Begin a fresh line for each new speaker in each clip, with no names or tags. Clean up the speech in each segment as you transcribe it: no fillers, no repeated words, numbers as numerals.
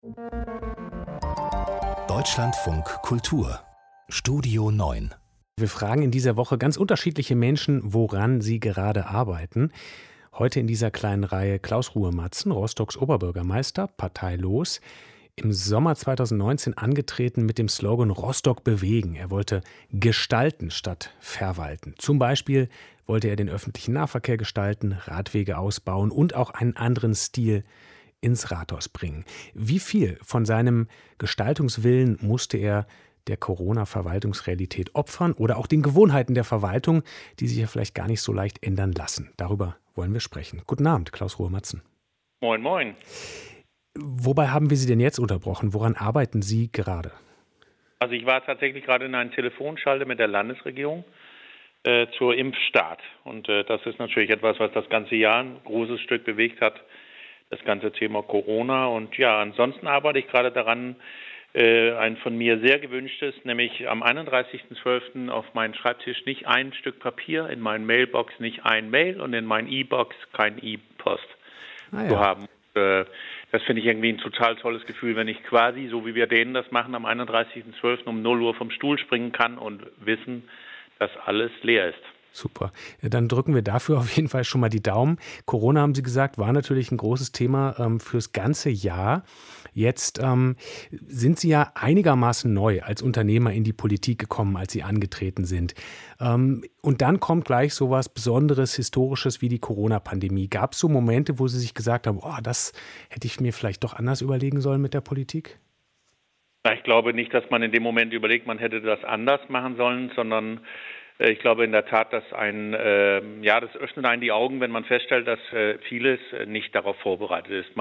Deutschlandfunk Kultur Studio 9.
Wir fragen in dieser Woche ganz unterschiedliche Menschen, woran sie gerade arbeiten. Heute in dieser kleinen Reihe Klaus Ruhe-Matzen, Rostocks Oberbürgermeister, parteilos. Im Sommer 2019 angetreten mit dem Slogan Rostock bewegen. Er wollte gestalten statt verwalten. Zum Beispiel wollte er den öffentlichen Nahverkehr gestalten, Radwege ausbauen und auch einen anderen Stil ins Rathaus bringen. Wie viel von seinem Gestaltungswillen musste er der Corona-Verwaltungsrealität opfern oder auch den Gewohnheiten der Verwaltung, die sich ja vielleicht gar nicht so leicht ändern lassen? Darüber wollen wir sprechen. Guten Abend, Klaus Ruhe-Matzen.
Moin, moin.
Wobei haben wir Sie denn jetzt unterbrochen? Woran arbeiten Sie gerade?
Also ich war tatsächlich gerade in einer Telefonschalte mit der Landesregierung zur Impfstart. Und das ist natürlich etwas, was das ganze Jahr ein großes Stück bewegt hat, das ganze Thema Corona. Und ja, ansonsten arbeite ich gerade daran, ein von mir sehr gewünschtes, nämlich am 31.12. auf meinen Schreibtisch nicht ein Stück Papier, in meinen Mailbox nicht ein Mail und in meinen E-Box kein E-Post zu haben. Das finde ich irgendwie ein total tolles Gefühl, wenn ich quasi, so wie wir Dänen das machen, am 31.12. um 0 Uhr vom Stuhl springen kann und wissen, dass alles leer ist.
Super. Ja, dann drücken wir dafür auf jeden Fall schon mal die Daumen. Corona, haben Sie gesagt, war natürlich ein großes Thema fürs ganze Jahr. Jetzt sind Sie ja einigermaßen neu als Unternehmer in die Politik gekommen, als Sie angetreten sind. Und dann kommt gleich so was Besonderes, Historisches wie die Corona-Pandemie. Gab es so Momente, wo Sie sich gesagt haben, oh, das hätte ich mir vielleicht doch anders überlegen sollen mit der Politik?
Ich glaube nicht, dass man in dem Moment überlegt, man hätte das anders machen sollen, sondern ich glaube in der Tat, dass das öffnet einen die Augen, wenn man feststellt, dass vieles nicht darauf vorbereitet ist.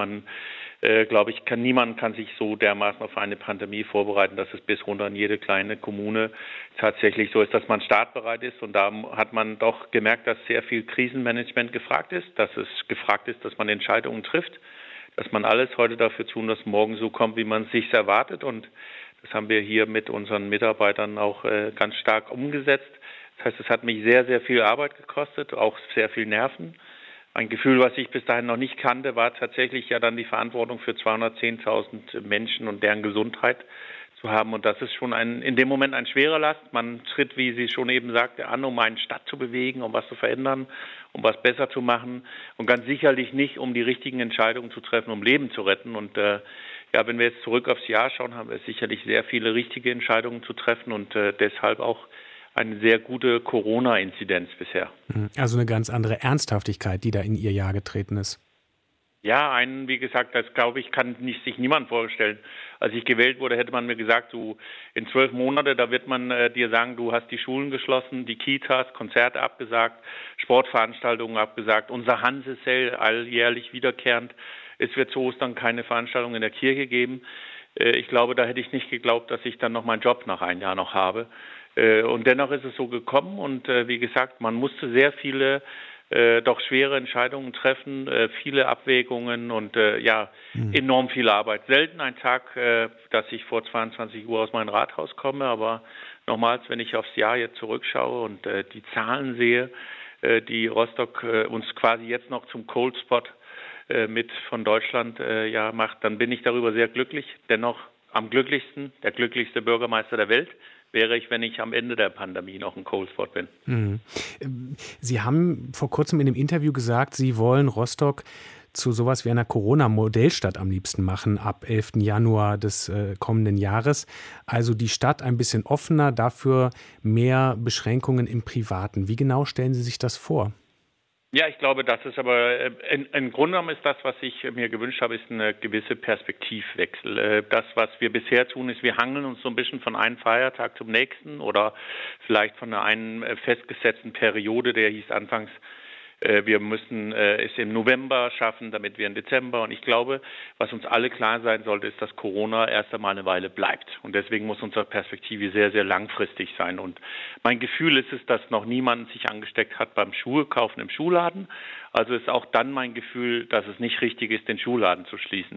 Niemand kann sich so dermaßen auf eine Pandemie vorbereiten, dass es bis runter in jede kleine Kommune tatsächlich so ist, dass man startbereit ist. Und da hat man doch gemerkt, dass sehr viel Krisenmanagement gefragt ist, dass es gefragt ist, dass man Entscheidungen trifft, dass man alles heute dafür tun, dass morgen so kommt, wie man es sich erwartet. Und das haben wir hier mit unseren Mitarbeitern auch ganz stark umgesetzt. Das heißt, es hat mich sehr, sehr viel Arbeit gekostet, auch sehr viel Nerven. Ein Gefühl, was ich bis dahin noch nicht kannte, war tatsächlich ja dann die Verantwortung für 210.000 Menschen und deren Gesundheit zu haben. Und das ist schon in dem Moment ein schwerer Last. Man tritt, wie sie schon eben sagte, an, um eine Stadt zu bewegen, um was zu verändern, um was besser zu machen. Und ganz sicherlich nicht, um die richtigen Entscheidungen zu treffen, um Leben zu retten. Und wenn wir jetzt zurück aufs Jahr schauen, haben wir sicherlich sehr viele richtige Entscheidungen zu treffen und deshalb auch eine sehr gute Corona-Inzidenz bisher.
Also eine ganz andere Ernsthaftigkeit, die da in Ihr Jahr getreten ist.
Ja, wie gesagt, das glaube ich, kann sich niemand vorstellen. Als ich gewählt wurde, hätte man mir gesagt, du in 12 Monate, da wird man dir sagen, du hast die Schulen geschlossen, die Kitas, Konzerte abgesagt, Sportveranstaltungen abgesagt, unser Hansesell alljährlich wiederkehrend. Es wird zu Ostern keine Veranstaltung in der Kirche geben. Ich glaube, da hätte ich nicht geglaubt, dass ich dann noch meinen Job nach einem Jahr noch habe. Und dennoch ist es so gekommen und wie gesagt, man musste sehr viele doch schwere Entscheidungen treffen, viele Abwägungen und enorm viel Arbeit. Selten ein Tag, dass ich vor 22 Uhr aus meinem Rathaus komme, aber nochmals, wenn ich aufs Jahr jetzt zurückschaue und die Zahlen sehe, die Rostock uns quasi jetzt noch zum Cold Spot mit von Deutschland macht, dann bin ich darüber sehr glücklich. Dennoch am glücklichsten, der glücklichste Bürgermeister der Welt wäre ich, wenn ich am Ende der Pandemie noch ein Cold Spot bin.
Sie haben vor kurzem in dem Interview gesagt, Sie wollen Rostock zu sowas wie einer Corona-Modellstadt am liebsten machen ab 11. Januar des kommenden Jahres. Also die Stadt ein bisschen offener, dafür mehr Beschränkungen im Privaten. Wie genau stellen Sie sich das vor?
Ja, ich glaube, das ist aber im Grunde genommen ist das, was ich mir gewünscht habe, ist eine gewisse Perspektivwechsel. Das, was wir bisher tun, ist, wir hangeln uns so ein bisschen von einem Feiertag zum nächsten oder vielleicht von einer festgesetzten Periode, der hieß anfangs, wir müssen es im November schaffen, damit wir im Dezember. Und ich glaube, was uns alle klar sein sollte, ist, dass Corona erst einmal eine Weile bleibt. Und deswegen muss unsere Perspektive sehr, sehr langfristig sein. Und mein Gefühl ist es, dass noch niemand sich angesteckt hat beim Schuhe kaufen im Schuhladen. Also ist auch dann mein Gefühl, dass es nicht richtig ist, den Schuhladen zu schließen.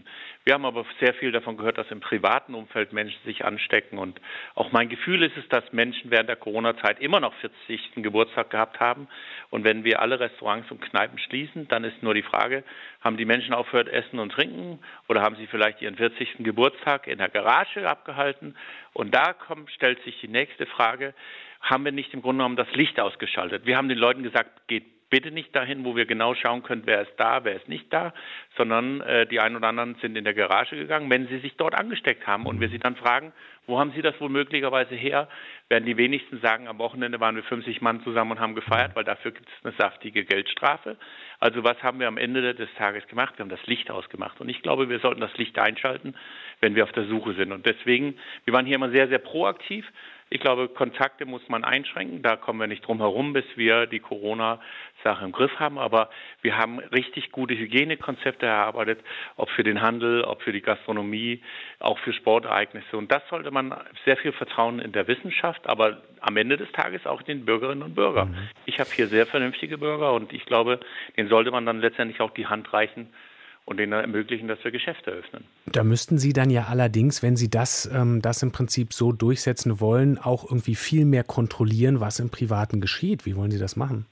Wir haben aber sehr viel davon gehört, dass im privaten Umfeld Menschen sich anstecken. Und auch mein Gefühl ist es, dass Menschen während der Corona-Zeit immer noch 40. Geburtstag gehabt haben. Und wenn wir alle Restaurants und Kneipen schließen, dann ist nur die Frage, haben die Menschen aufgehört, essen und trinken? Oder haben sie vielleicht ihren 40. Geburtstag in der Garage abgehalten? Und da stellt sich die nächste Frage, haben wir nicht im Grunde genommen das Licht ausgeschaltet? Wir haben den Leuten gesagt, geht bitte nicht dahin, wo wir genau schauen können, wer ist da, wer ist nicht da, sondern die einen oder anderen sind in der Garage gegangen, wenn sie sich dort angesteckt haben. Und wir sie dann fragen, wo haben Sie das wohl möglicherweise her? Werden die wenigsten sagen, am Wochenende waren wir 50 Mann zusammen und haben gefeiert, weil dafür gibt es eine saftige Geldstrafe. Also was haben wir am Ende des Tages gemacht? Wir haben das Licht ausgemacht. Und ich glaube, wir sollten das Licht einschalten, wenn wir auf der Suche sind. Und deswegen, wir waren hier immer sehr, sehr proaktiv. Ich glaube, Kontakte muss man einschränken. Da kommen wir nicht drum herum, bis wir die Corona-Sache im Griff haben. Aber wir haben richtig gute Hygienekonzepte erarbeitet, ob für den Handel, ob für die Gastronomie, auch für Sportereignisse. Und das sollte man sehr viel Vertrauen in der Wissenschaft, aber am Ende des Tages auch den Bürgerinnen und Bürgern. Ich habe hier sehr vernünftige Bürger und ich glaube, denen sollte man dann letztendlich auch die Hand reichen und denen ermöglichen, dass wir Geschäfte eröffnen.
Da müssten Sie dann ja allerdings, wenn Sie das im Prinzip so durchsetzen wollen, auch irgendwie viel mehr kontrollieren, was im Privaten geschieht. Wie wollen Sie das machen?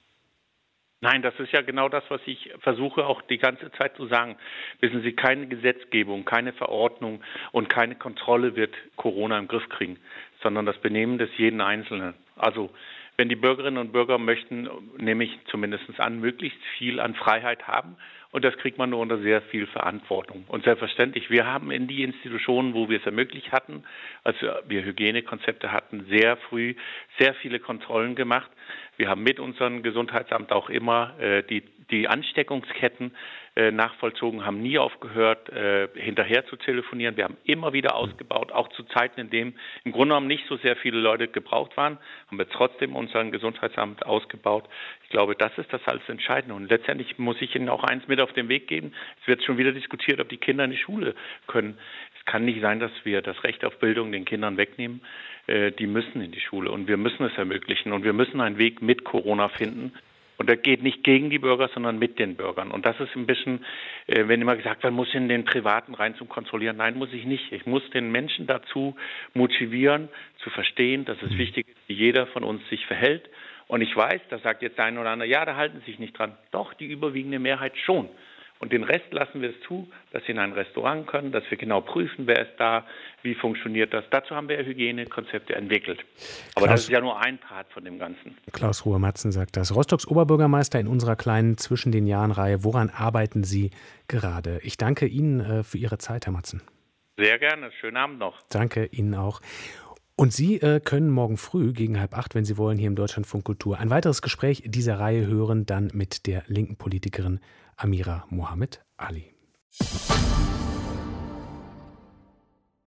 Nein, das ist ja genau das, was ich versuche auch die ganze Zeit zu sagen. Wissen Sie, keine Gesetzgebung, keine Verordnung und keine Kontrolle wird Corona im Griff kriegen, sondern das Benehmen des jeden Einzelnen. Also wenn die Bürgerinnen und Bürger möchten, nehme ich zumindest an, möglichst viel an Freiheit haben. Und das kriegt man nur unter sehr viel Verantwortung. Und selbstverständlich, wir haben in die Institutionen, wo wir es ermöglicht hatten, als wir Hygienekonzepte hatten, sehr früh sehr viele Kontrollen gemacht. Wir haben mit unserem Gesundheitsamt auch immer die Ansteckungsketten nachvollzogen, haben nie aufgehört, hinterher zu telefonieren. Wir haben immer wieder ausgebaut, auch zu Zeiten, in denen im Grunde genommen nicht so sehr viele Leute gebraucht waren, haben wir trotzdem unser Gesundheitsamt ausgebaut. Ich glaube, das ist das alles Entscheidende. Und letztendlich muss ich Ihnen auch eins mit auf den Weg geben. Es wird schon wieder diskutiert, ob die Kinder in die Schule können. Es kann nicht sein, dass wir das Recht auf Bildung den Kindern wegnehmen. Die müssen in die Schule und wir müssen es ermöglichen. Und wir müssen einen Weg mit Corona finden. Und der geht nicht gegen die Bürger, sondern mit den Bürgern. Und das ist ein bisschen, wenn immer gesagt wird, man muss in den Privaten rein zum Kontrollieren. Nein, muss ich nicht. Ich muss den Menschen dazu motivieren, zu verstehen, dass es wichtig ist, wie jeder von uns sich verhält. Und ich weiß, da sagt jetzt der eine oder andere, ja, da halten sie sich nicht dran. Doch, die überwiegende Mehrheit schon. Und den Rest lassen wir es zu, dass sie in ein Restaurant können, dass wir genau prüfen, wer ist da, wie funktioniert das. Dazu haben wir Hygienekonzepte entwickelt. Aber das ist ja nur ein Part von dem Ganzen.
Klaus Ruhr-Matzen sagt das. Rostocks Oberbürgermeister in unserer kleinen Zwischen den Jahren-Reihe. Woran arbeiten Sie gerade? Ich danke Ihnen für Ihre Zeit, Herr Matzen.
Sehr gerne. Schönen Abend noch.
Danke Ihnen auch. Und Sie können morgen früh gegen 7:30, wenn Sie wollen, hier im Deutschlandfunk Kultur ein weiteres Gespräch dieser Reihe hören, dann mit der linken Politikerin Amira Mohammed Ali.